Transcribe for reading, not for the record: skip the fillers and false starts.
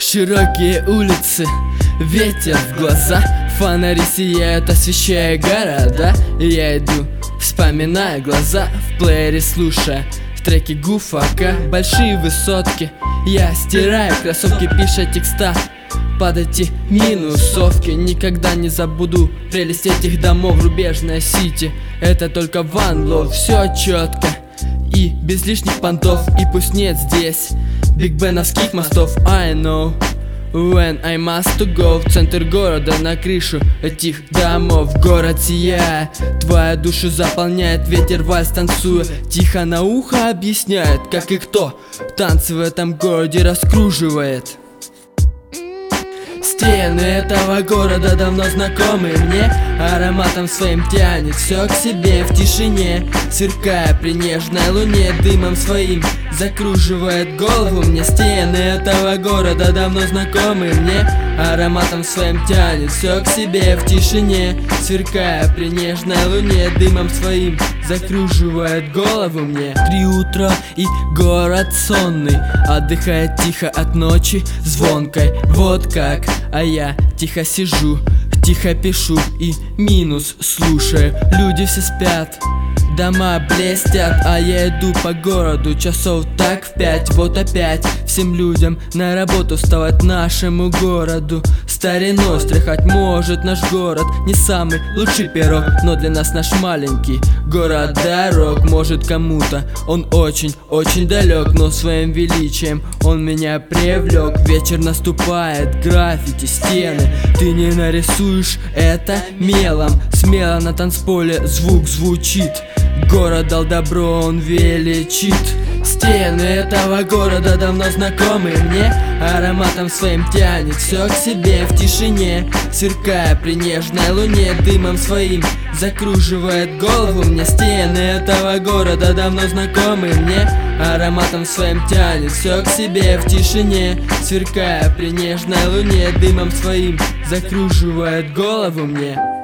Широкие улицы, ветер в глаза, фонари сияют, освещая города. Я иду, вспоминая глаза, в плеере слушая треки Гуфака. Большие высотки, я стираю кроссовки, пиша текста под эти минусовки. Никогда не забуду прелесть этих домов, рубежная сити. Это только One Love, все четко и без лишних понтов. И пусть нет здесь бигбеновских мостов. I know when I must to go. В центр города, на крышу этих домов. Город сияет, твою душу заполняет ветер, вальс танцуя, тихо на ухо объясняет, как и кто танцы в этом городе раскруживает. Стены этого города давно знакомы мне, ароматом своим тянет все к себе в тишине, сверкая при нежной луне, дымом своим закруживает голову мне. Стены этого города давно знакомы мне, ароматом своим тянет все к себе в тишине, сверкая при нежной луне, дымом своим закруживает голову мне. 3 утра и город сонный отдыхает тихо от ночи звонкой. Вот как, а я тихо сижу, тихо пишу и минус слушаю. Люди все спят, дома блестят, а я иду по городу часов так в 5. Вот опять всем людям на работу вставать, нашему городу стариной стряхать. Может, наш город не самый лучший пирог, но для нас наш маленький город дорог. Может, кому-то он очень-очень далек, но своим величием он меня привлек. Вечер наступает, граффити, стены, ты не нарисуешь это мелом. Смело на танцполе звук звучит, город дал добро, он величит. Стены этого города давно знакомы мне, ароматом своим тянет все к себе в тишине, сверкая при нежной луне, дымом своим закруживает голову мне. Стены этого города давно знакомы мне, ароматом своим тянет все к себе в тишине, сверкая при нежной луне, дымом своим закруживает голову мне.